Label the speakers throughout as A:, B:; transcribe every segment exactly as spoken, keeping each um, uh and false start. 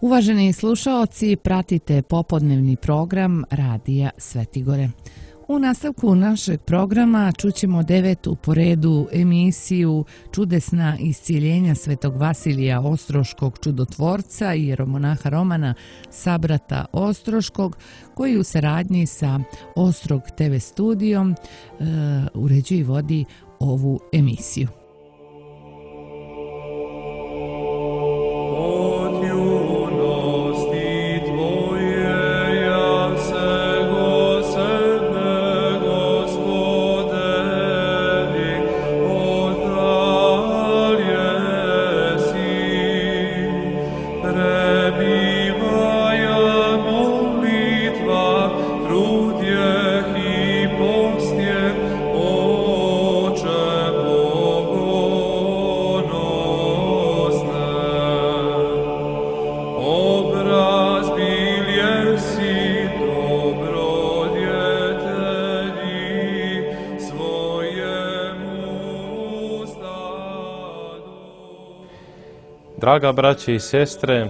A: Uvaženi slušaoci, pratite popodnevni program Radija Svetigore. U nastavku našeg programa čućemo devetu po redu emisiju Čudesna iscjeljenja Svetog Vasilija Ostroškog čudotvorca i jeromonaha Romana Sabrata Ostroškog, koji u saradnji sa Ostrog te ve studijom e, uređuje i vodi ovu emisiju.
B: Draga braće i sestre,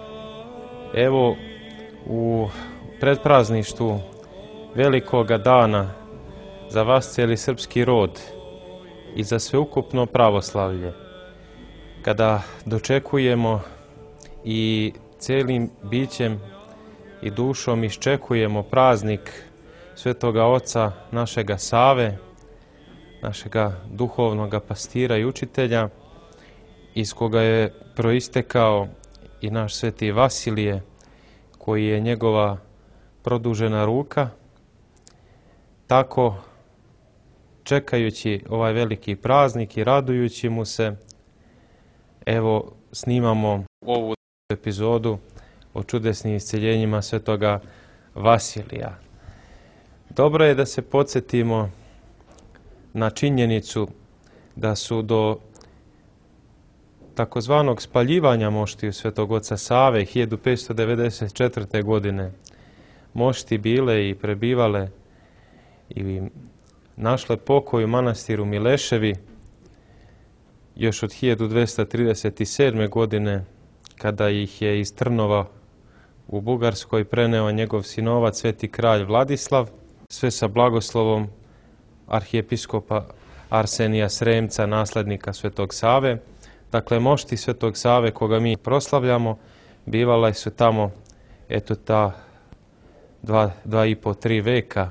B: evo u predprazništvu velikoga dana za vas cijeli srpski rod i za sveukupno pravoslavlje, kada dočekujemo i cijelim bićem i dušom iščekujemo praznik Svetoga Oca našega Save, našega duhovnoga pastira i učitelja, iz koga je proistekao i naš sveti Vasilije, koji je njegova produžena ruka. Tako, čekajući ovaj veliki praznik i radujući mu se, evo snimamo ovu epizodu o čudesnim isceljenjima Svetoga Vasilija. Dobro je da se podsjetimo na činjenicu da su do takozvanog spaljivanja moštiju Svetog Oca Save hiljadu petsto devedeset četvrte. godine mošti bile i prebivale i našle pokoj u manastiru Mileševi još od hiljadu dvesta trideset sedme. godine, kada ih je iz Trnova u Bugarskoj preneo njegov sinovac sveti kralj Vladislav, sve sa blagoslovom arhijepiskopa Arsenija Sremca, naslednika Svetog Save. Dakle, mošti Svetog Save, koga mi proslavljamo, bivala su tamo, eto ta dva, dva i po, tri veka.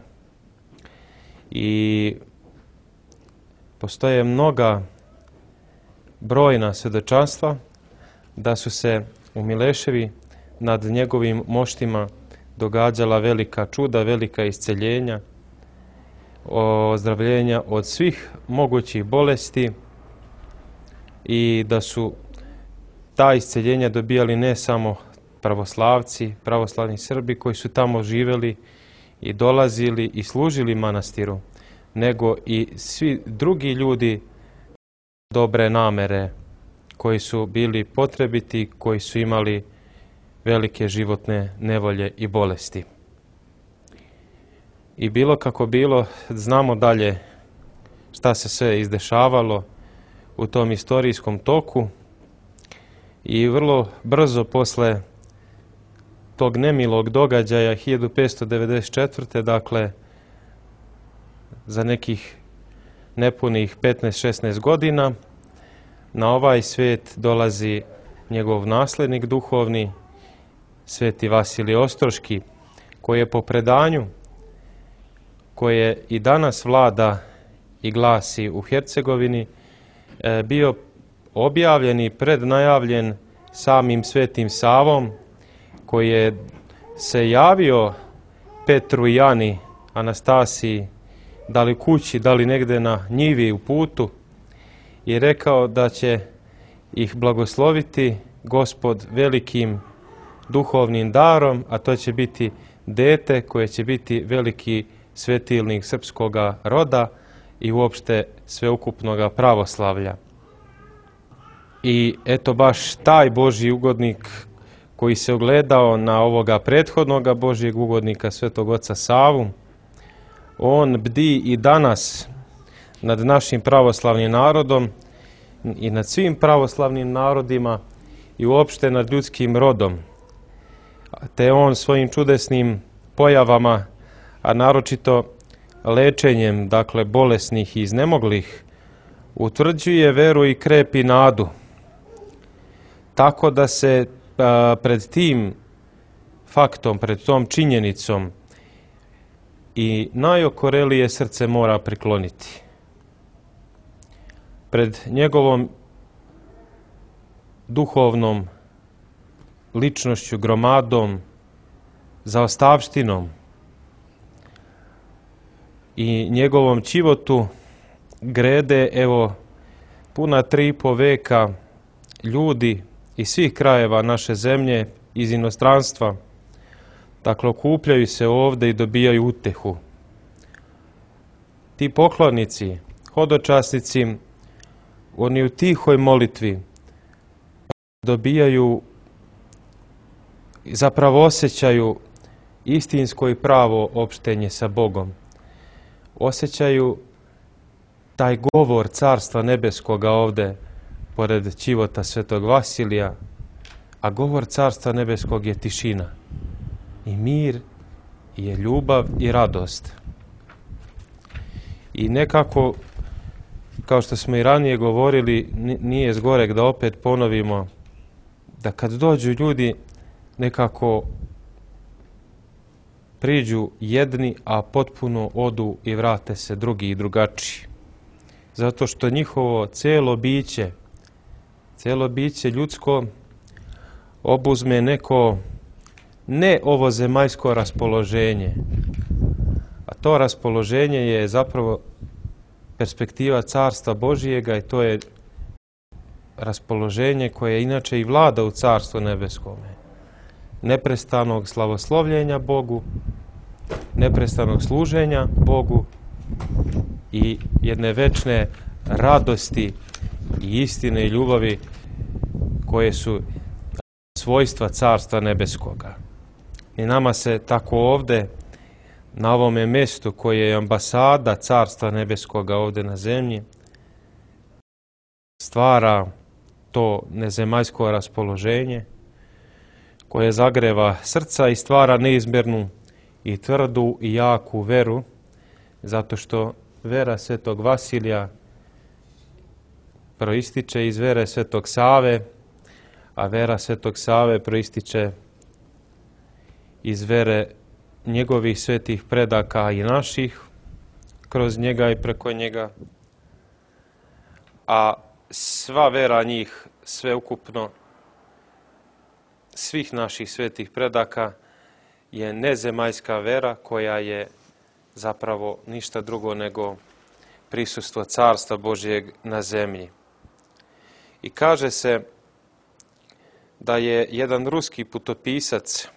B: I postoje mnoga brojna svjedočanstva da su se u Mileševi nad njegovim moštima događala velika čuda, velika isceljenja, ozdravljenja od svih mogućih bolesti, i da su ta isceljenja dobijali ne samo pravoslavci, pravoslavni Srbi koji su tamo živjeli i dolazili i služili manastiru, nego i svi drugi ljudi dobre namere koji su bili potrebiti, koji su imali velike životne nevolje i bolesti. I bilo kako bilo, znamo dalje šta se sve izdešavalo u tom istorijskom toku i vrlo brzo posle tog nemilog događaja hiljadu petsto devedeset četvrte. dakle za nekih nepunih petnaest šesnaest godina, na ovaj svijet dolazi njegov nasljednik duhovni, sveti Vasilij Ostroški, koji je po predanju koje i danas vlada i glasi u Hercegovini, bio objavljen i prednajavljen samim svetim Savom, koji je se javio Petru i Ani, Anastasiji, da li kući, da li negde na njivi u putu, i rekao da će ih blagosloviti Gospod velikim duhovnim darom, a to će biti dete koje će biti veliki svetilnik srpskoga roda i uopšte sveukupnoga pravoslavlja. I eto baš taj Božji ugodnik koji se ogledao na ovoga prethodnoga Božjeg ugodnika Svetog Oca Savu, on bdi i danas nad našim pravoslavnim narodom i nad svim pravoslavnim narodima i uopšte nad ljudskim rodom, te on svojim čudesnim pojavama, a naročito lečenjem, dakle bolesnih i iznemoglih, utvrđuje veru i krepi nadu. Tako da se a, pred tim faktom, pred tom činjenicom i najokorelije srce mora prikloniti. Pred njegovom duhovnom ličnošću, gromadom, zaostavštinom i njegovom čivotu grede, evo, puna tri i po veka ljudi iz svih krajeva naše zemlje, iz inostranstva, dakle, okupljaju se ovdje i dobijaju utehu. Ti poklonici, hodočasnici, oni u tihoj molitvi dobijaju, zapravo osjećaju istinsko i pravo opštenje sa Bogom. Osjećaju taj govor Carstva Nebeskoga ovdje, pored čivota Svetog Vasilija, a govor Carstva Nebeskog je tišina i mir, je ljubav i radost. I nekako, kao što smo i ranije govorili, nije zgorek da opet ponovimo, da kad dođu ljudi nekako priđu jedni, a potpuno odu i vrate se drugi i drugačiji. Zato što njihovo cijelo biće, cijelo biće ljudsko obuzme neko ne ovo zemaljsko raspoloženje, a to raspoloženje je zapravo perspektiva Carstva Božijega i to je raspoloženje koje inače i vlada u Carstvu Nebeskome. Neprestanog slavoslovljenja Bogu, neprestanog služenja Bogu i jedne večne radosti i istine i ljubavi koje su svojstva Carstva Nebeskoga. I nama se tako ovdje, na ovome mjestu koje je ambasada Carstva Nebeskoga ovdje na zemlji, stvara to nezemaljsko raspoloženje koje zagreva srca i stvara neizmjernu i tvrdu i jaku veru, zato što vera Svetog Vasilija proističe iz vere Svetog Save, a vera Svetog Save proističe iz vere njegovih svetih predaka i naših, kroz njega i preko njega. A sva vera njih, sveukupno, svih naših svetih predaka, je nezemaljska vera koja je zapravo ništa drugo nego prisustvo Carstva Božijeg na zemlji. I kaže se da je jedan ruski putopisac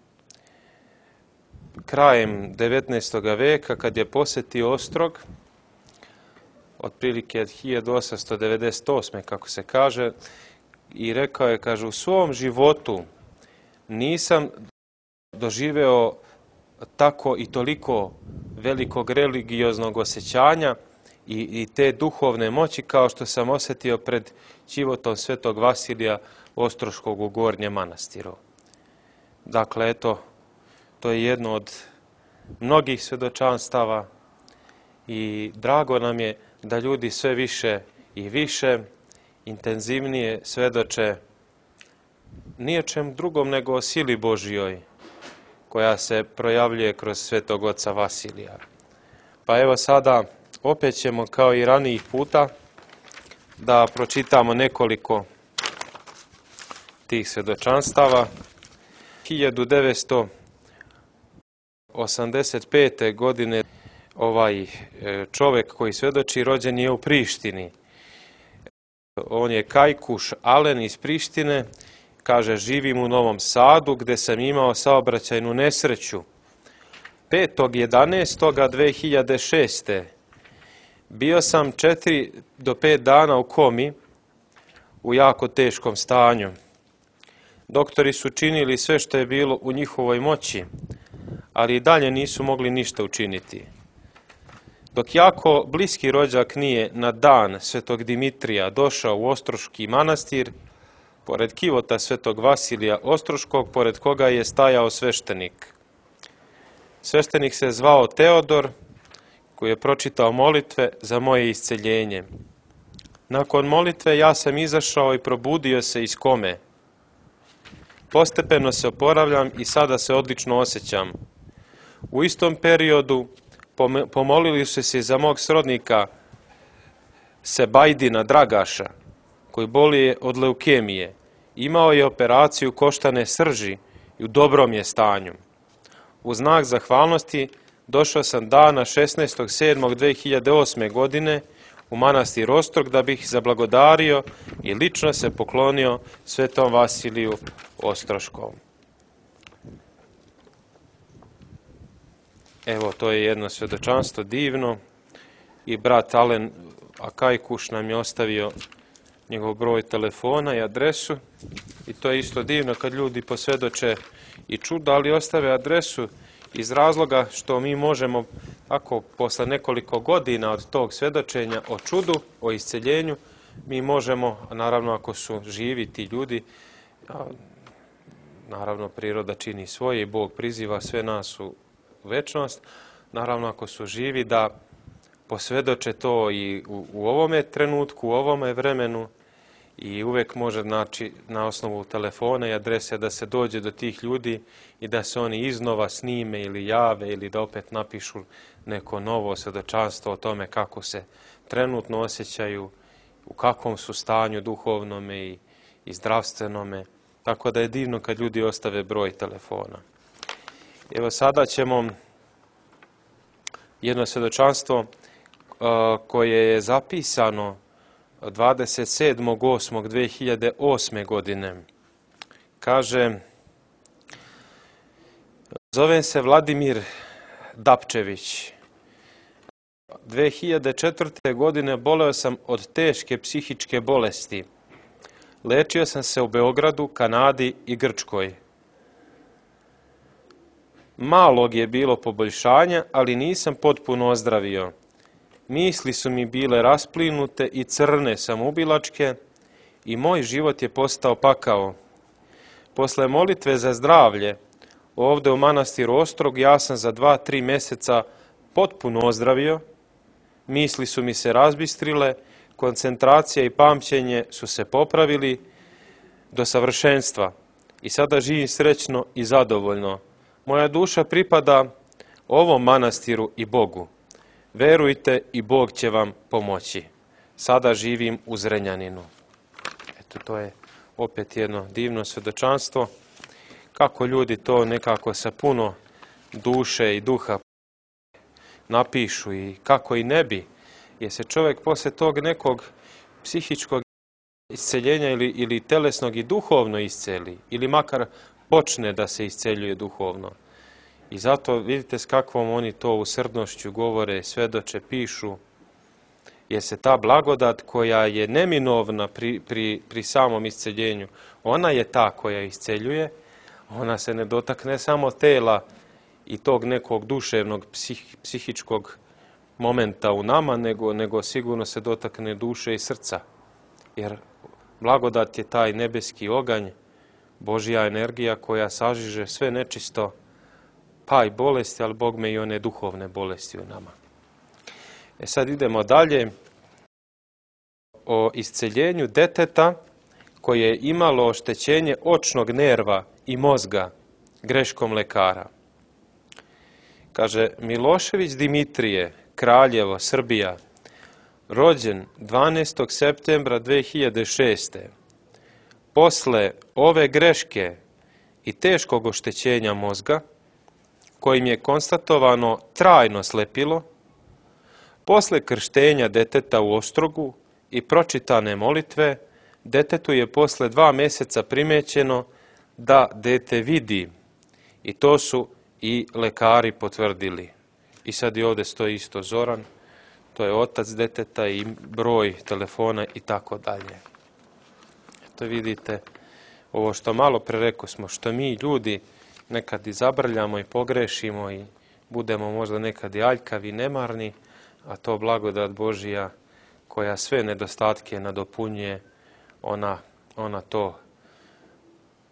B: krajem devetnaestoga veka, kad je posjetio Ostrog, otprilike hiljadu osamsto devedeset osme kako se kaže, i rekao je, kaže, u svom životu nisam doživeo tako i toliko velikog religioznog osjećanja i, i te duhovne moći kao što sam osjetio pred čivotom Svetog Vasilija Ostroškog u Gornjem Manastiru. Dakle, eto, to je jedno od mnogih svjedočanstava i drago nam je da ljudi sve više i više, intenzivnije svedoče ničem drugom nego o sili Božijoj koja se projavljuje kroz Svetog Oca Vasilija. Pa evo sada opet ćemo kao i ranijih puta da pročitamo nekoliko tih svjedočanstava. hiljadu devetsto osamdeset pete. godine ovaj čovjek koji svjedoči rođen je u Prištini. On je Kajkuš Alen iz Prištine. Kaže, živim u Novom Sadu gdje sam imao saobraćajnu nesreću. petog jedanaestog dve hiljade šeste. Bio sam četiri do pet dana u komi u jako teškom stanju. Doktori su činili sve što je bilo u njihovoj moći, ali i dalje nisu mogli ništa učiniti. Dok jako bliski rođak nije na dan Svetog Dimitrija došao u Ostroški manastir, pored kivota svetog Vasilija Ostroškog, pored koga je stajao sveštenik. Sveštenik se zvao Teodor, koji je pročitao molitve za moje isceljenje. Nakon molitve ja sam izašao i probudio se iz kome. Postepeno se oporavljam i sada se odlično osjećam. U istom periodu pomolili su se za mog srodnika Sebajdina Dragaša, koji boluje od leukemije. Imao je operaciju koštane srži i u dobrom je stanju. U znak zahvalnosti došao sam dana šesnaestog sedmog dve hiljade osme. godine u manastir Ostrog da bih zablagodario i lično se poklonio svetom Vasiliju Ostroškom. Evo, to je jedno svjedočanstvo divno i brat Alen Akajkuš nam je ostavio njegov broj telefona i adresu i to je isto divno kad ljudi posvjedoče i čuda, ali ostave adresu iz razloga što mi možemo, ako posle nekoliko godina od tog svjedočenja o čudu, o isceljenju, mi možemo, naravno ako su živi ti ljudi, naravno priroda čini svoje i Bog priziva sve nas u večnost, naravno ako su živi da posvjedoče to i u, u ovome trenutku, u ovome vremenu i uvijek može znači na osnovu telefona i adrese da se dođe do tih ljudi i da se oni iznova snime ili jave ili da opet napišu neko novo svjedočanstvo o tome kako se trenutno osjećaju, u kakvom su stanju duhovnome i, i zdravstvenome. Tako da je divno kad ljudi ostave broj telefona. Evo sada ćemo jedno svjedočanstvo uh, koje je zapisano dvadeset sedmog osmog dve hiljade osme. godine. Kaže, zovem se Vladimir Dapčević. dve hiljade četvrte. godine boleo sam od teške psihičke bolesti. Lečio sam se u Beogradu, Kanadi i Grčkoj. Malog je bilo poboljšanja, ali nisam potpuno ozdravio. Misli su mi bile rasplinute i crne samoubilačke i moj život je postao pakao. Posle molitve za zdravlje, ovdje u manastiru Ostrog, ja sam za dva, tri mjeseca potpuno ozdravio. Misli su mi se razbistrile, koncentracija i pamćenje su se popravili do savršenstva i sada živim srećno i zadovoljno. Moja duša pripada ovom manastiru i Bogu. Verujte i Bog će vam pomoći. Sada živim u Zrenjaninu. Eto, to je opet jedno divno svjedočanstvo. Kako ljudi to nekako sa puno duše i duha napišu i kako i ne bi. Jer se čovjek poslije tog nekog psihičkog isceljenja ili, ili telesnog i duhovno isceli. Ili makar počne da se isceljuje duhovno. I zato vidite s kakvom oni to usrdnošću govore, svedoče, pišu, jer se ta blagodat koja je neminovna pri, pri, pri samom isceljenju, ona je ta koja isceljuje, ona se ne dotakne samo tela i tog nekog duševnog, psih, psihičkog momenta u nama, nego, nego sigurno se dotakne duše i srca. Jer blagodat je taj nebeski oganj, Božja energija koja sažiže sve nečisto, pa i bolesti, ali Bog me i one duhovne bolesti u nama. E sad idemo dalje o isceljenju deteta koje je imalo oštećenje očnog nerva i mozga greškom lekara. Kaže, Milošević Dimitrije, Kraljevo, Srbija, rođen dvanaestog septembra dve hiljade šeste. Posle ove greške i teškog oštećenja mozga, kojim je konstatovano trajno slepilo, posle krštenja deteta u Ostrogu i pročitane molitve, detetu je posle dva mjeseca primećeno da dete vidi. I to su i lekari potvrdili. I sad i ovdje stoji isto Zoran, to je otac deteta i broj telefona i tako dalje. Eto vidite, ovo što malo pre rekao smo, što mi ljudi nekad i zabrljamo i pogrešimo i budemo možda nekad i aljkavi i nemarni, a to blagodat Božija koja sve nedostatke nadopunjuje, ona, ona to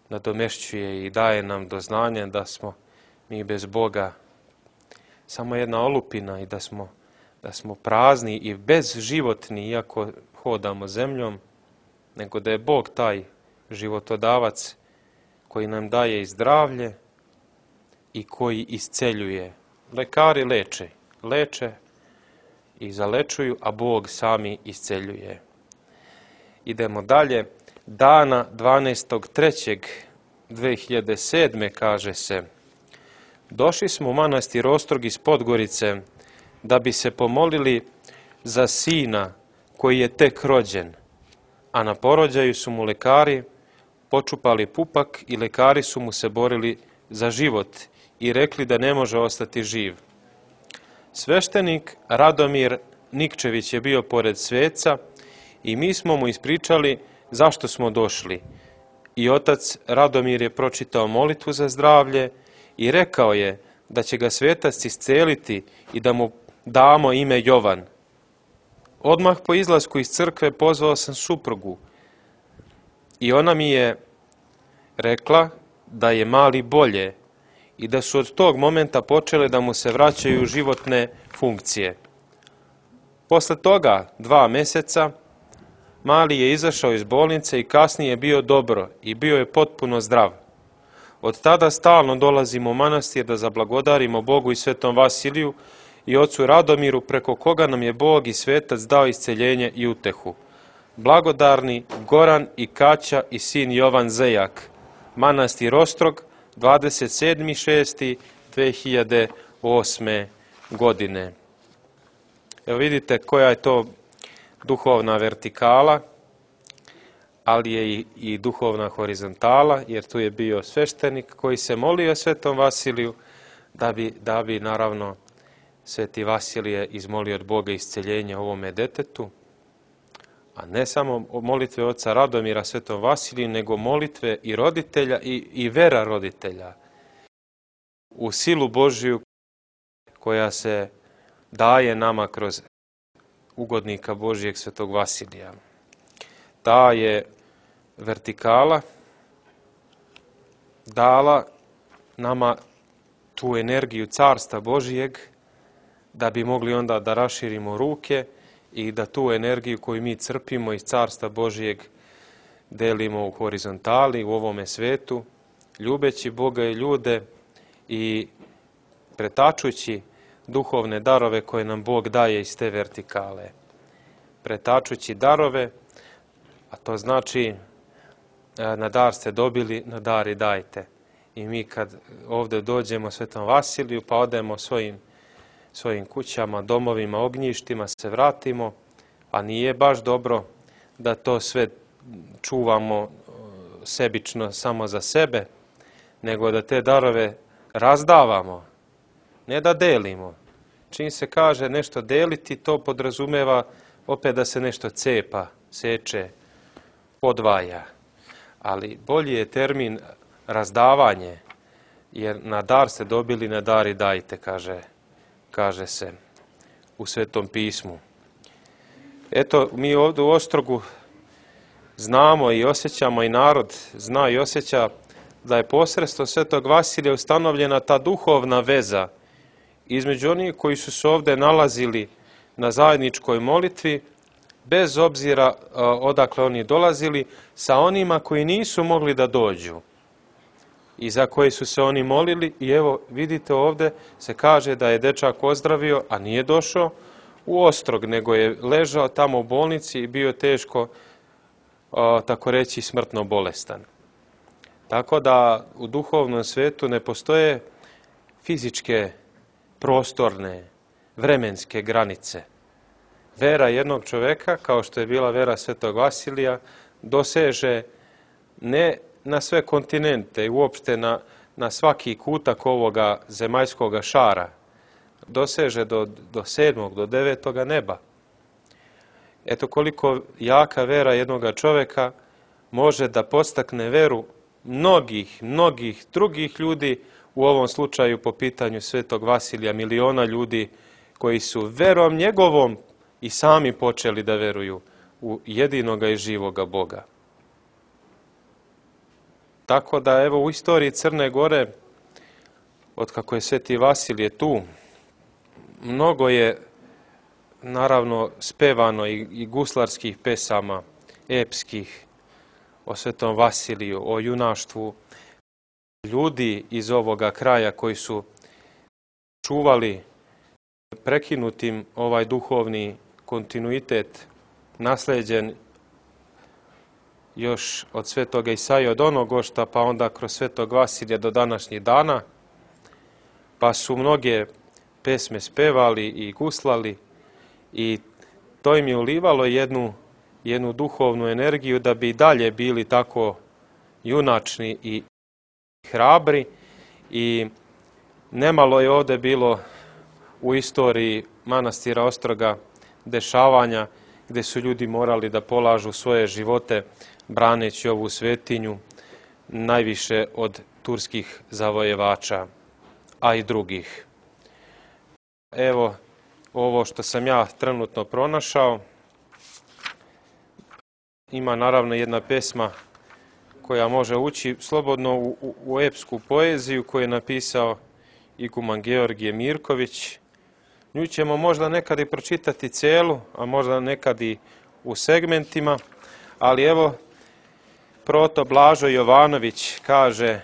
B: nadomešćuje i daje nam do znanja da smo mi bez Boga samo jedna olupina i da smo, da smo prazni i bezživotni iako hodamo zemljom, nego da je Bog taj životodavac koji nam daje i zdravlje i koji isceljuje. Lekari leče, leče i zalečuju, a Bog sami isceljuje. Idemo dalje. Dana dvanaestog trećeg dve hiljade sedme kaže se: došli smo u manastir Ostrog iz Podgorice da bi se pomolili za sina koji je tek rođen, a na porođaju su mu lekari počupali pupak i lekari su mu se borili za život i rekli da ne može ostati živ. Sveštenik Radomir Nikčević je bio pored sveca i mi smo mu ispričali zašto smo došli. I otac Radomir je pročitao molitvu za zdravlje i rekao je da će ga svetac isceliti i da mu damo ime Jovan. Odmah po izlasku iz crkve pozvao sam suprugu i ona mi je rekla da je mali bolje i da su od tog momenta počele da mu se vraćaju životne funkcije. Posle toga, dva meseca, mali je izašao iz bolnice i kasnije bio dobro i bio je potpuno zdrav. Od tada stalno dolazimo u manastir da zablagodarimo Bogu i svetom Vasiliju i ocu Radomiru, preko koga nam je Bog i svetac dao isceljenje i utehu. Blagodarni Goran i Kaća i sin Jovan Zejak. Manastir Ostrog, dvadeset sedmi šesti dve hiljade osme. godine. Evo vidite koja je to duhovna vertikala, ali je i, i duhovna horizontala, jer tu je bio sveštenik koji se molio svetom Vasiliju da bi, da bi naravno sveti Vasilije izmolio od Boga isceljenje ovome detetu, a ne samo molitve oca Radomira svetom Vasiliju, nego molitve i roditelja i, i vera roditelja u silu Božiju koja se daje nama kroz ugodnika Božijeg svetog Vasilija. Ta je vertikala dala nama tu energiju carstva Božijeg da bi mogli onda da raširimo ruke i da tu energiju koju mi crpimo iz carstva Božijeg delimo u horizontali, u ovome svetu, ljubeći Boga i ljude i pretačući duhovne darove koje nam Bog daje iz te vertikale. Pretačući darove, a to znači na dar ste dobili, na dar i dajte. I mi kad ovdje dođemo svetom Vasiliju, pa odemo svojim, svojim kućama, domovima, ognjištima, se vratimo, a nije baš dobro da to sve čuvamo sebično samo za sebe, nego da te darove razdavamo, ne da delimo. Čim se kaže nešto deliti, to podrazumeva opet da se nešto cepa, seče, podvaja. Ali bolji je termin razdavanje, jer na dar ste dobili, na dar i dajte, kaže, kaže se u Svetom pismu. Eto, mi ovdje u Ostrogu znamo i osjećamo, i narod zna i osjeća da je posredstvom svetog Vasilija ustanovljena ta duhovna veza između onih koji su se ovdje nalazili na zajedničkoj molitvi, bez obzira odakle oni dolazili, sa onima koji nisu mogli da dođu i za koje su se oni molili. I evo, vidite ovdje se kaže da je dečak ozdravio, a nije došao u Ostrog, nego je ležao tamo u bolnici i bio teško, tako reći, smrtno bolestan. Tako da u duhovnom svetu ne postoje fizičke, prostorne, vremenske granice. Vera jednog čovjeka, kao što je bila vera svetog Vasilija, doseže ne na sve kontinente i uopšte na, na svaki kutak ovoga zemaljskoga šara. Doseže do, do sedmog, do devetoga neba. Eto koliko jaka vera jednoga čovjeka može da podstakne veru mnogih, mnogih drugih ljudi, u ovom slučaju po pitanju svetog Vasilija, miliona ljudi koji su verom njegovom i sami počeli da veruju u jedinoga i živoga Boga. Tako da evo u istoriji Crne Gore, otkako je Sveti Vasilije tu, mnogo je naravno spevano i, i guslarskih pesama, epskih, o Svetom Vasiliju, o junaštvu ljudi iz ovoga kraja koji su čuvali prekinutim ovaj duhovni kontinuitet nasleđen još od Svetoga Isaije od onog ošta, pa onda kroz Svetog Vasilija do današnjih dana, pa su mnoge pesme spevali i guslali i to im je ulivalo jednu, jednu duhovnu energiju da bi i dalje bili tako junačni i hrabri. I nemalo je ovdje bilo u istoriji manastira Ostroga dešavanja gdje su ljudi morali da polažu svoje živote braneći ovu svetinju, najviše od turskih zavojevača, a i drugih. Evo, ovo što sam ja trenutno pronašao, ima naravno jedna pesma koja može ući slobodno u, u, u epsku poeziju koju je napisao iguman Georgije Mirković. Nju ćemo možda nekad i pročitati celu, a možda nekad i u segmentima, ali evo, proto Blažo Jovanović kaže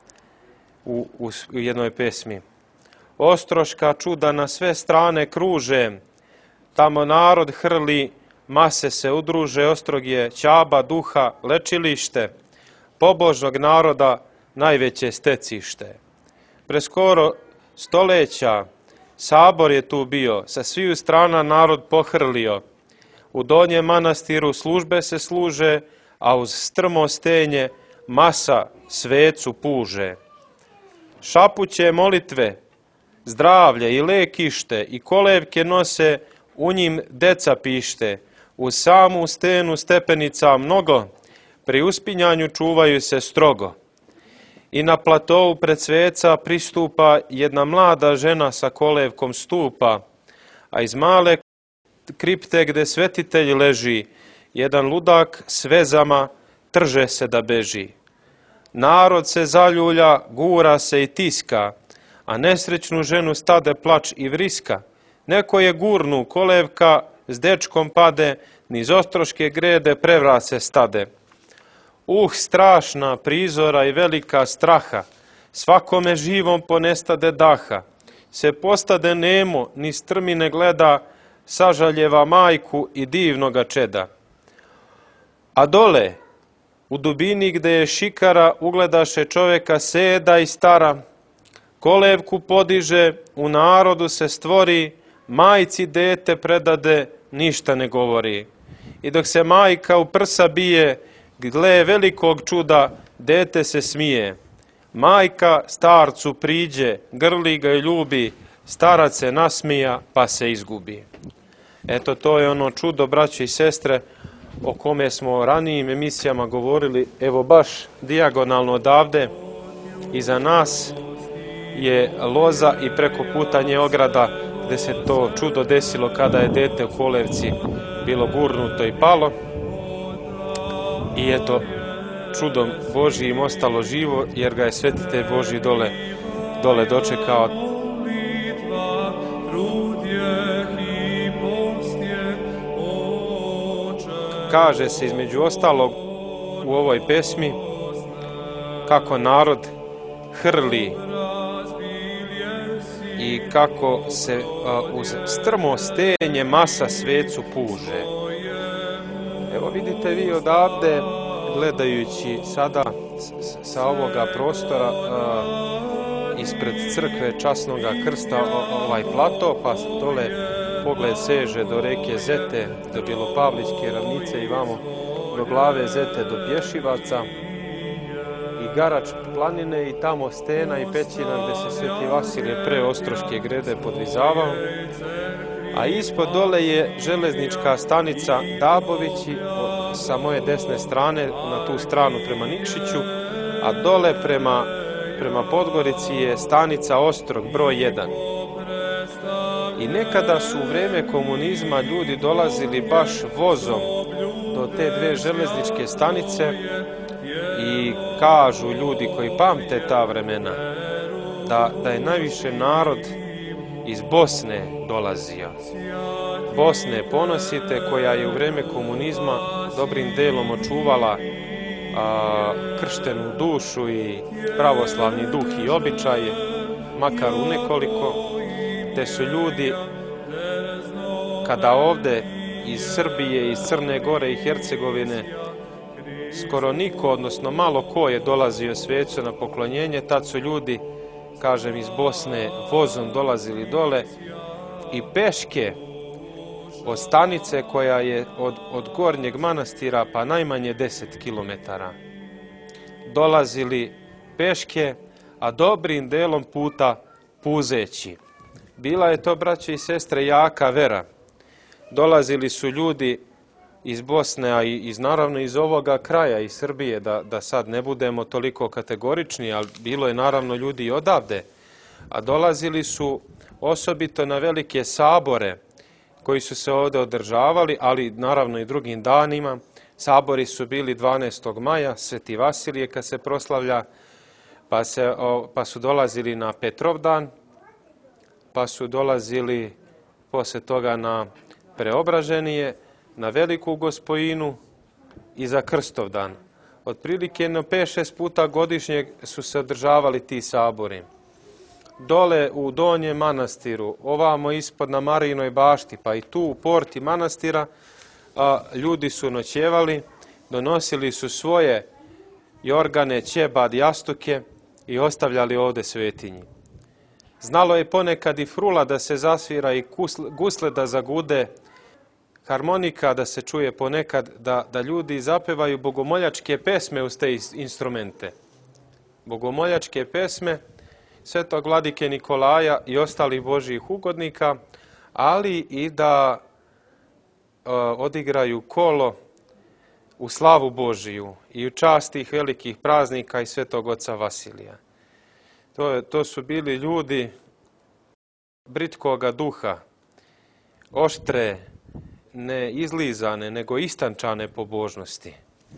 B: u, u, u jednoj pesmi: Ostroška čuda na sve strane kruže, tamo narod hrli, mase se udruže, Ostrog je ćaba duha, lečilište, pobožnog naroda najveće stecište. Preskoro stoleća sabor je tu bio, sa sviju strana narod pohrlio. U donjem manastiru službe se služe, a uz strmo stenje masa svecu puže. Šapuće molitve, zdravlje i lekište i kolevke nose, u njim deca pište. U samu stenu stepenica mnogo, pri uspinjanju čuvaju se strogo. I na platovu pred sveca pristupa jedna mlada žena sa kolevkom stupa, a iz male kripte gde svetitelj leži, jedan ludak s vezama trže se da beži. Narod se zaljulja, gura se i tiska, a nesrećnu ženu stade plač i vriska. Neko je gurnu, kolevka s dečkom pade, niz ostroške grede prevrat se stade. Uh, strašna prizora i velika straha, svakome živom ponestade daha. Se postade nemo, ni strmine gleda, sažaljeva majku i divnoga čeda. A dole, u dubini gde je šikara, ugledaše čoveka seda i stara. Kolevku podiže, u narodu se stvori, majci dete predade, ništa ne govori. I dok se majka u prsa bije, gle velikog čuda, dete se smije. Majka starcu priđe, grli ga i ljubi, starac se nasmija pa se izgubi. Eto, to je ono čudo, braće i sestre, o kome smo ranijim emisijama govorili. Evo baš dijagonalno odavde iza nas je loza i preko puta nje ograda gde se to čudo desilo kada je dete u kolevci bilo gurnuto i palo. I eto, čudom Božijim ostalo živo, jer ga je svetitelj Božji dole, dole dočekao. Kaže se između ostalog u ovoj pesmi kako narod hrli i kako se uh, uz strmo stenje masa svecu puže. Evo vidite vi odavde, gledajući sada sa ovoga prostora uh, ispred crkve Časnoga Krsta ovaj plato, pa dole pogled seže do reke Zete, do Bjelopavlićke ravnice i vamo do glave Zete, do Pješivaca i Garač planine i tamo stena i pećina gde se Sveti Vasilije pre Ostroške grede podvizavao. A ispod dole je železnička stanica Dabovići sa moje desne strane, na tu stranu prema Nikšiću, a dole prema, prema Podgorici je stanica Ostrog broj jedan. I nekada su u vreme komunizma ljudi dolazili baš vozom do te dve železničke stanice I kažu ljudi koji pamte ta vremena da, da je najviše narod iz Bosne dolazio. Bosne ponosite, koja je u vrijeme komunizma dobrim delom očuvala a, krštenu dušu i pravoslavni duh i običaje, makar u nekoliko, te su ljudi kada ovde iz Srbije, iz Crne Gore i Hercegovine skoro niko, odnosno malo ko je dolazio svecu na poklonjenje, tad su ljudi, kažem, iz Bosne vozom dolazili dole i peške od stanice koja je od, od Gornjeg Manastira pa najmanje deset kilometara. Dolazili peške, a dobrim delom puta puzeći. Bila je to, braće i sestre, jaka vera. Dolazili su ljudi iz Bosne, a i iz, naravno iz ovoga kraja, iz Srbije, da, da sad ne budemo toliko kategorični, ali bilo je naravno ljudi i odavde. A dolazili su osobito na velike sabore koji su se ovdje održavali, ali naravno i drugim danima. Sabori su bili dvanaestog maja, Sveti Vasilije kad se proslavlja, pa, se, o, pa su dolazili na Petrovdan, pa su dolazili poslije toga na Preobraženije, na Veliku Gospojinu i za Krstovdan. Otprilike no pet šest puta godišnje su se održavali ti sabori. Dole u Donjem Manastiru, ovamo ispod na Marijinoj bašti, pa i tu u porti manastira, a, ljudi su noćevali, donosili su svoje jorgane, ćebad, jastuke i ostavljali ovde svetinji. Znalo je ponekad i frula da se zasvira i gusle da zagude, harmonika da se čuje ponekad, da, da ljudi zapevaju bogomoljačke pesme uz te instrumente. Bogomoljačke pesme Svetog vladike Nikolaja i ostalih božjih ugodnika, ali i da e, odigraju kolo u slavu Božiju i u čast tih velikih praznika i Svetog oca Vasilija. To, je, to su bili ljudi britkoga duha, oštre, ne izlizane, nego istančane pobožnosti.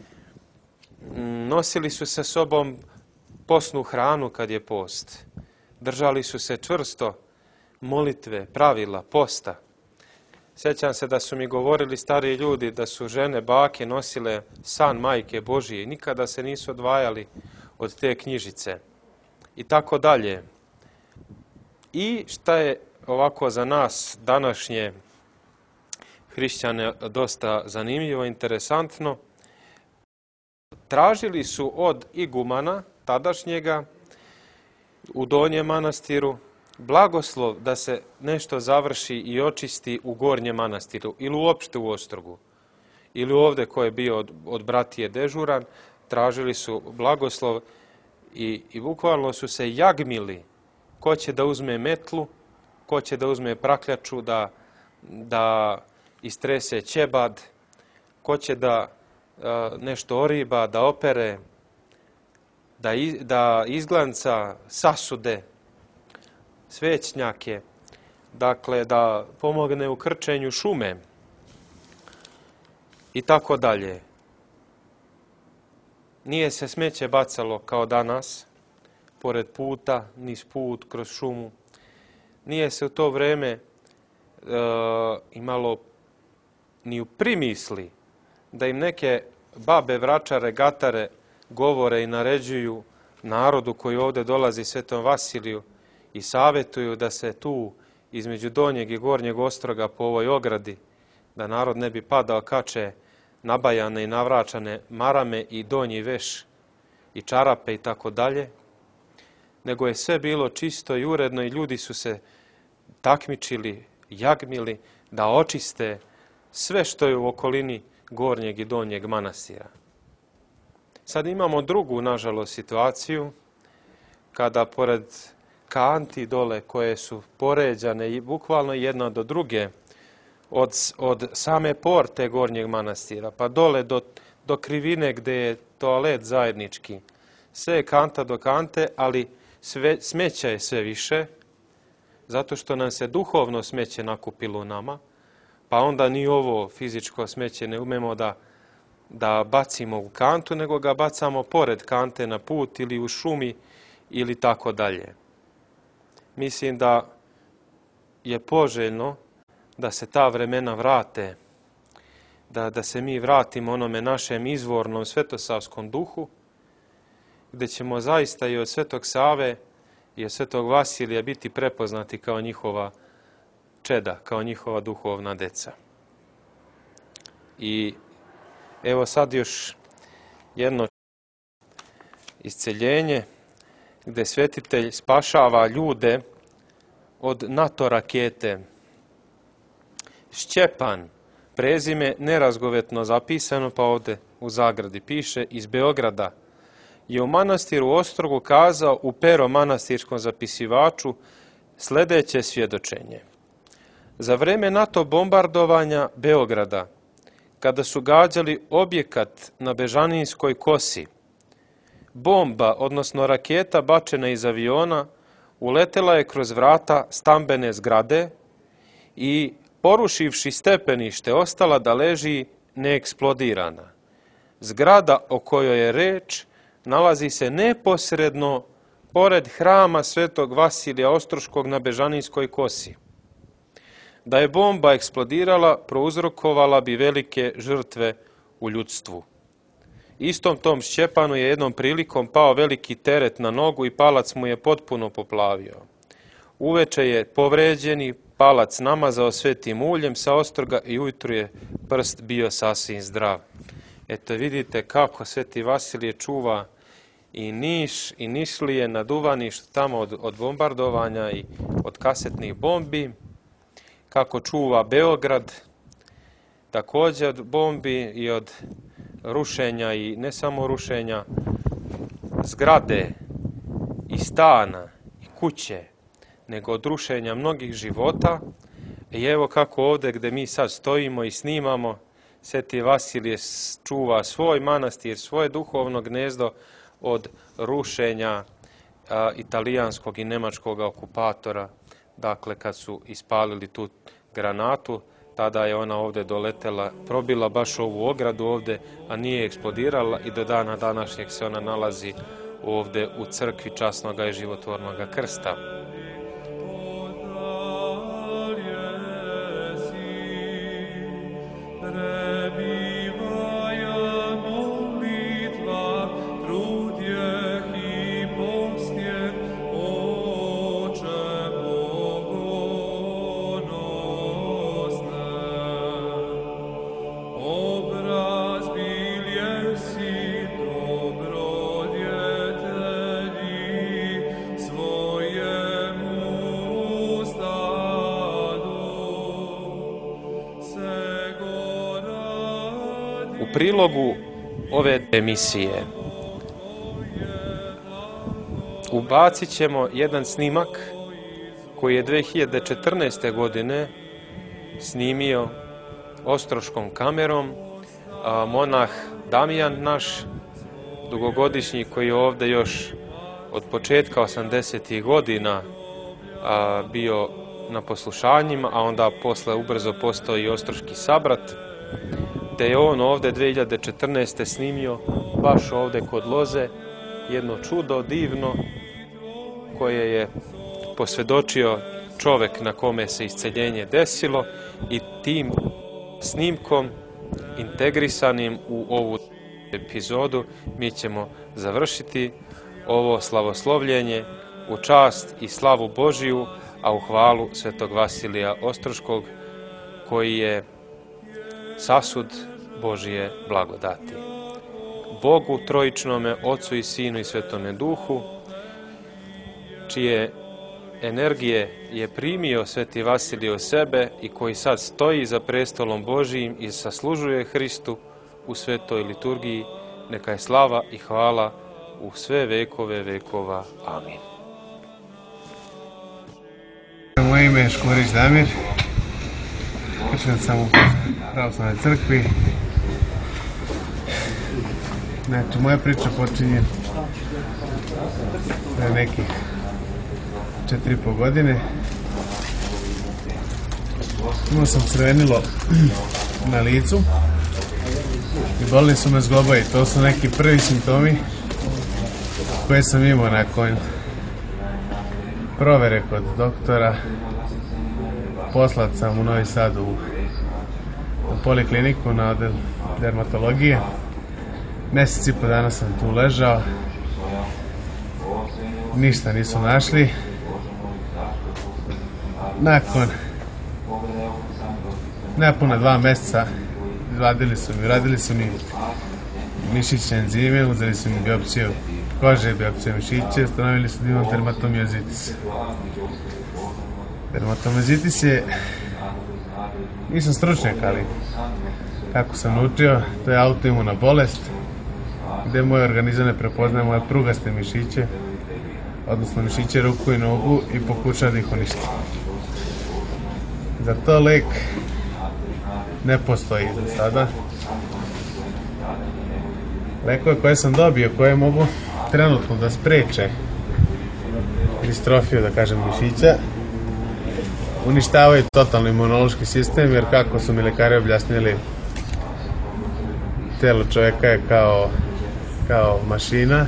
B: Nosili su sa sobom posnu hranu kad je post. Držali su se čvrsto molitve, pravila, posta. Sjećam se da su mi govorili stariji ljudi da su žene, bake nosile san Majke Božije i nikada se nisu odvajali od te knjižice. I tako dalje. I šta je ovako za nas današnje hrišćane dosta zanimljivo, interesantno, tražili su od igumana tadašnjega u Donjem Manastiru blagoslov da se nešto završi i očisti u Gornjem Manastiru ili uopšte u Ostrogu. Ili ovdje ko je bio od, od bratije dežuran, tražili su blagoslov i, i bukvalno su se jagmili ko će da uzme metlu, ko će da uzme prakljaču, da, da istrese ćebad, ko će da a, nešto oriba, da opere, da, iz, da izglanca sasude, svećnjake, dakle da pomogne u krčenju šume i tako dalje. Nije se smeće bacalo kao danas, pored puta, niz put, kroz šumu. Nije se u to vrijeme e, imalo ni u primisli da im neke babe, vračare, gatare govore i naređuju narodu koji ovdje dolazi Svetom Vasiliju i savjetuju da se tu između Donjeg i Gornjeg Ostroga po ovoj ogradi, da narod ne bi padao, kače nabajane i navračane marame i donji veš i čarape i tako dalje, nego je sve bilo čisto i uredno i ljudi su se takmičili, jagmili da očiste sve što je u okolini Gornjeg i Donjeg Manastira. Sad imamo drugu, nažalost, situaciju kada pored kanti dole koje su poređane i bukvalno jedna do druge od, od same porte Gornjeg Manastira pa dole do, do krivine gdje je toalet zajednički. Sve je kanta do kante, ali sve, smeća je sve više zato što nam se duhovno smeće nakupilo u nama, pa onda ni ovo fizičko smeće ne umemo da da bacimo u kantu, nego ga bacamo pored kante na put ili u šumi ili tako dalje. Mislim da je poželjno da se ta vremena vrate, da, da se mi vratimo onome našem izvornom svetosavskom duhu, gdje ćemo zaista i od Svetog Save i od Svetog Vasilija biti prepoznati kao njihova čeda, kao njihova duhovna deca. I evo sad još jedno isceljenje gdje svetitelj spašava ljude od NATO rakete. Šćepan, prezime nerazgovetno zapisano, pa ovdje u zagradi piše, iz Beograda, je u manastiru Ostrogu kazao u pero manastirskom zapisivaču sljedeće svjedočenje. Za vreme NATO bombardovanja Beograda, kada su gađali objekat na Bežanijskoj kosi, bomba, odnosno raketa bačena iz aviona, uletela je kroz vrata stambene zgrade i, porušivši stepenište, ostala da leži neeksplodirana. Zgrada o kojoj je reč nalazi se neposredno pored hrama Svetog Vasilija Ostroškog na Bežanijskoj kosi. Da je bomba eksplodirala, prouzrokovala bi velike žrtve u ljudstvu. Istom tom Šćepanu je jednom prilikom pao veliki teret na nogu i palac mu je potpuno poplavio. Uveče je povređeni palac namazao svetim uljem sa Ostroga i ujutru je prst bio sasvim zdrav. Eto vidite kako Sveti Vasilije čuva i Niš i Nišlije na Duvaništu tamo od, od bombardovanja i od kasetnih bombi, kako čuva Beograd također od bombi i od rušenja i ne samo rušenja zgrade i stana i kuće, nego od rušenja mnogih života. I evo kako ovdje gdje mi sad stojimo i snimamo, Sveti Vasilije čuva svoj manastir, svoje duhovno gnezdo od rušenja a, italijanskog i nemačkog okupatora. Dakle, kad su ispalili tu granatu, tada je ona ovdje doletela, probila baš ovu ogradu ovdje, a nije eksplodirala i do dana današnjeg se ona nalazi ovdje u crkvi Časnoga i Životvornoga krsta. U prilogu ove emisije ubacit ćemo jedan snimak koji je dve hiljade četrnaeste. godine snimio ostroškom kamerom a, monah Damijan naš, dugogodišnji, koji je ovdje još od početka osamdesetih godina a, bio na poslušanjima, a onda posle ubrzo postao i ostroški sabrat, te je on ovdje dve hiljade četrnaeste. snimio baš ovdje kod Loze jedno čudo divno koje je posvjedočio čovjek na kome se isceljenje desilo, i tim snimkom integrisanim u ovu epizodu mi ćemo završiti ovo slavoslovljenje u čast i slavu Božiju, a u hvalu Svetog Vasilija Ostroškog, koji je sasud Božije blagodati. Bogu trojičnome, Otcu i Sinu i Svetome Duhu, čije energije je primio Sveti Vasilije u sebe i koji sad stoji za prestolom Božijim i saslužuje Hristu u svetoj liturgiji, neka je slava i hvala u sve vekove vekova. Amin.
C: Moje ime je Škorić Damir, kršćan sam u pravoslavnoj crkvi. Znači, moja priča počinje pre nekih četiri i po godine. Imao sam crvenilo na licu i bolni su me zglobovi. To su neki prvi simptomi koje sam imao nakon provere kod doktora. Poslat sam u Novi Sad u, u polikliniku na odel dermatologije. Mjesec i po dana sam tu ležao. Ništa nisu našli. Nakon nepuna dva mjeseca izvadili su mi, radili su mi mišićne enzime, uzeli su mi biopsiju kože, biopsiju mišiće, ustanovili su da imam dermatomijozitis. Dermatomijozitis je, nisam stručnjak, ali kako sam naučio, to je autoimuna bolest gdje moj organizam ne prepoznaje moje prugaste mišiće, odnosno mišiće ruku i nogu, i pokušava da ih uništi. Za to lek ne postoji za sada. Lekove koje sam dobio, koje mogu trenutno da spreče distrofiju, da kažem, mišića, uništavaju totalno imunološki sistem, jer kako su mi lekari objasnili, telo čovjeka je kao, kao mašina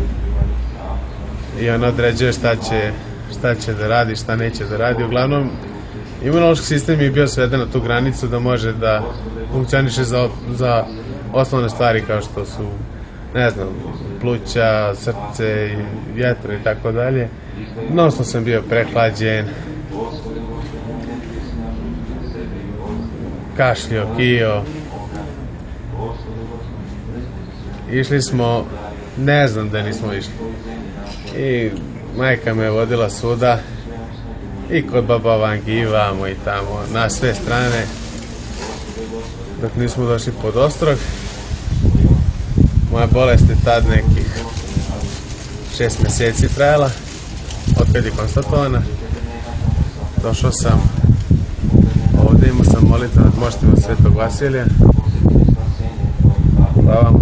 C: i on određuje šta će, šta će da radi, šta neće da radi. Uglavnom, imunološki sistem je bio sveden na tu granicu da može da funkcioniše za, za osnovne stvari kao što su, ne znam, pluća, srce, jetro i tako dalje. Nosno sam bio prehlađen, kašljio, kio. Išli smo, ne znam da nismo išli. I majka me je vodila svuda, i kod baba Vangi, i vamo i tamo, na sve strane, dok nismo došli pod Ostrog. Moja bolest je tad nekih šest mjeseci trajala, otkad je konstatovana. Došao sam ovdje, imao sam molitvu nad moštima Svetog Vasilija. Hvala vam.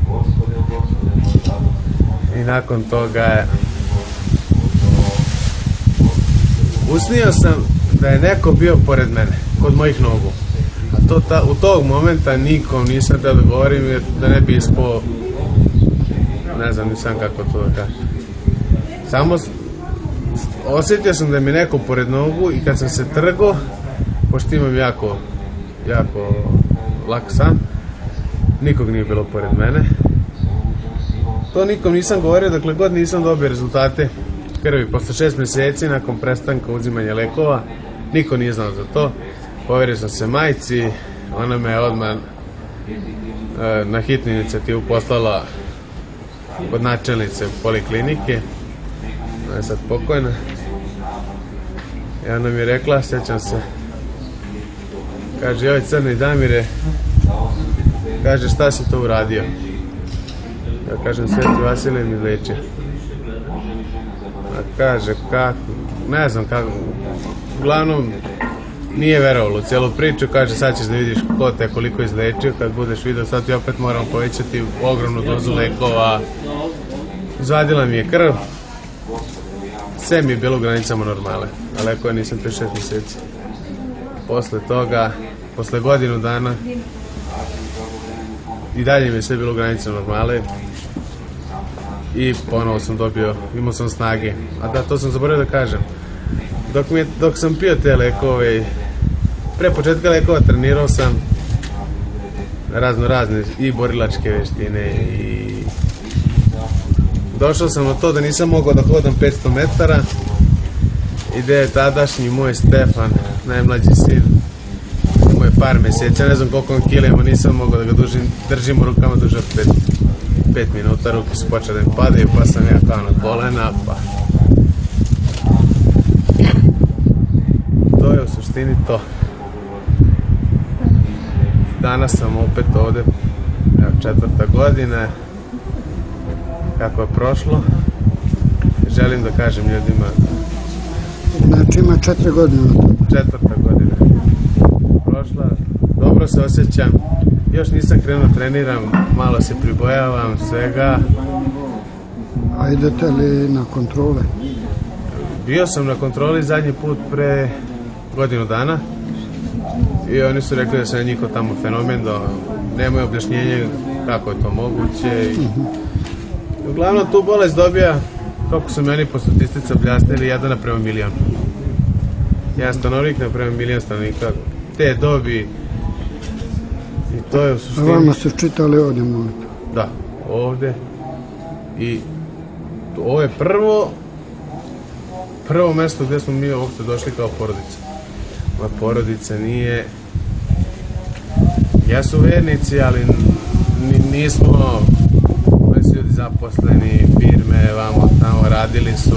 C: I nakon toga je usnio sam da je neko bio pored mene, kod mojih nogu. A to ta, u tog momenta nikom nisam da govorim, jer da ne bi ispao, ne znam, nisam kako to da kažem. Samo osjetio sam da mi neko pored nogu, i kad sam se trgao, pošto imam jako, jako lak san, nikog nije bilo pored mene. To nikom nisam govorio, dakle god nisam dobio rezultate krvi. Posle šest mjeseci, nakon prestanka uzimanja lekova, niko nije znao za to. Poverio sam se majci, ona me odmah e, na hitnu inicijativu poslala kod načelnice poliklinike. Ona je sad pokojna. I ona mi je rekla, sjećam se, kaže, joj Crni Damire, kaže, šta si to uradio? Ja kažem, Sveti Vasilij mi leči. A kaže, kako, ne znam kako, uglavnom nije verovalo u cijelu priču. Kaže, sad ćeš da vidiš ko te koliko izlečio, kad budeš vidio, sad ti opet moram povećati ogromnu dozu lekova. Izvadila mi je krv, sve mi je bilo u granicama normale, a lekove nisam pre šest mjeseci. Posle toga, posle godinu dana, i dalje mi je sve bilo u granicama normale. I ponovo sam dobio, imao sam snage. A da, to sam zaboravio da kažem. Dok, mi, dok sam pio te lekove, pre početka lekova trenirao sam razno razne i borilačke veštine, i došao sam na to da nisam mogao da hodam petsto metara, i da je tadašnji moj Stefan, najmlađi sin, imao je par mjeseca, ne znam koliko on kilima, nisam mogao da ga dužim, držim u rukama duže od pet, pet minuta, ruke su počele da mi padaju, pa sam ja kao na kolena, pa to je u suštini to. Danas sam opet ovdje, evo, četvrta godina kako je prošlo. Želim da kažem ljudima,
D: znači ima četiri godine.
C: Četvrta godina prošla, dobro se osjećam, još nisam krenuo da treniram, malo se pribojavam svega.
D: A idete li na kontrole?
C: Bio sam na kontroli zadnji put pre godinu dana i oni su rekli da se njihov tamo fenomen, da nemaju objašnjenje kako je to moguće. I, uglavnom tu bolest dobija, kako su meni po statistici objasnili, jedan naprema milion. Jedan stanovnik naprema milion stanovnika te dobi i to je u suštini...
D: A vama su čitali ovdje molitvu?
C: Da, ovdje. I ovo je prvo prvo mjesto gdje smo mi uopšte došli kao porodica. Moja porodica nije... Jesu vernici, ali nismo... Oni su ljudi zaposleni, firme, vamo, tamo, radili su.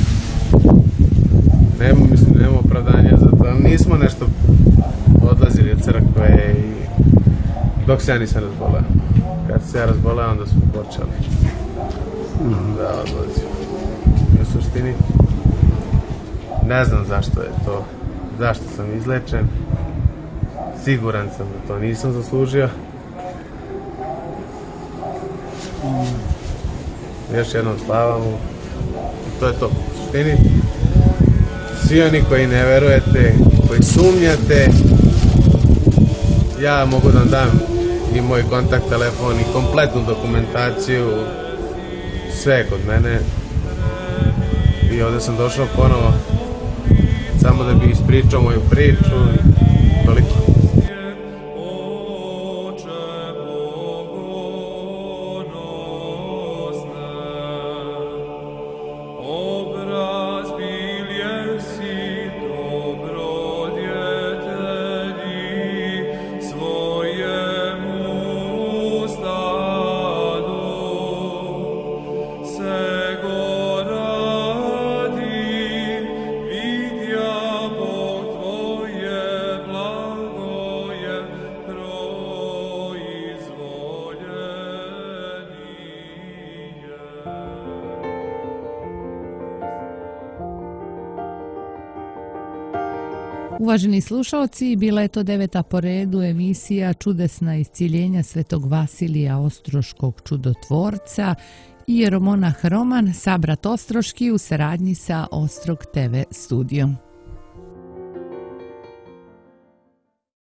C: Nemo, mislim, nemo opravdanja za to, ali nismo nešto odlazili od crkve i... Dok se ja nisam razbolao. Kad se ja razbolao, onda smo počeli da odlazimo. U suštini, ne znam zašto je to, zašto sam izlečen. Siguran sam da to nisam zaslužio. Još jednom slava mu. To je to. U suštini, svi oni koji ne verujete, koji sumnjate, ja mogu da vam dam i moj kontakt telefon i kompletnu dokumentaciju, sve kod mene. I ovdje sam došao ponovo samo da bi ispričao moju priču i toliko.
A: Uvaženi slušalci, bila je to deveta po redu emisija Čudesna isciljenja svetog Vasilija Ostroškog čudotvorca i jeromonah Roman Sabrat Ostroški u saradnji sa Ostrog te ve studijom.